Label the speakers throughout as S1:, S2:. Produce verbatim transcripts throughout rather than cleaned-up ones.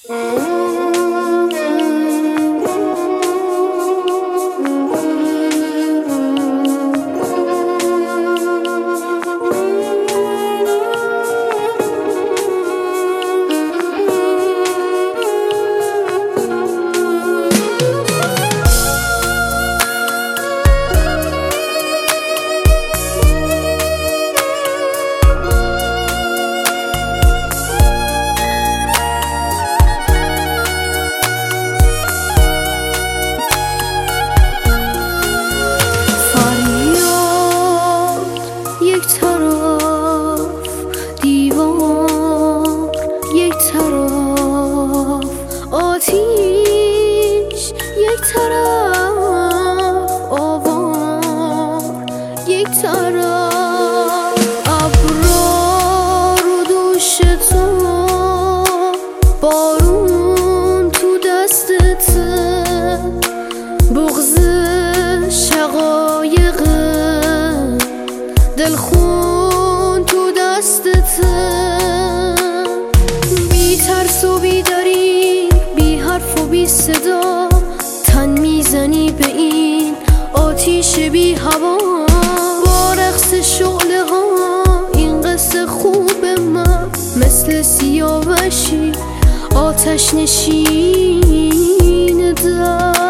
S1: آتیش یک طرف، آوار یک طرف، ابرا رو دوش تو، بارون تو دستته، بغض شقایق دلخون تو دستته، بی ترس و بی دری، بی حرف و بی صدا، تن میزنی به این آتیش بی هوا، با رقص شعله ها این قصه خوب من، مثل سیاوشی آتش نشین درد.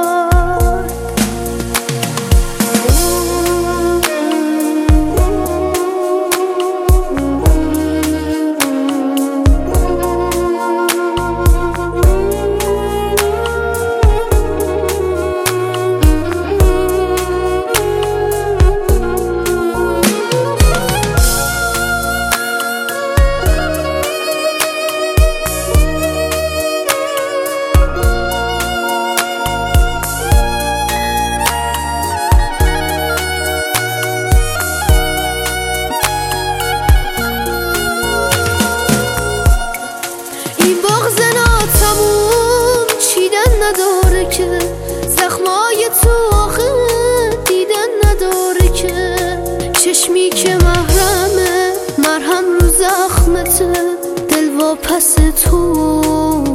S1: نداره که زخمای تو آخه دیدن نداره که، چشمی که محرمه مرهم رو زخمته، دل واپس تو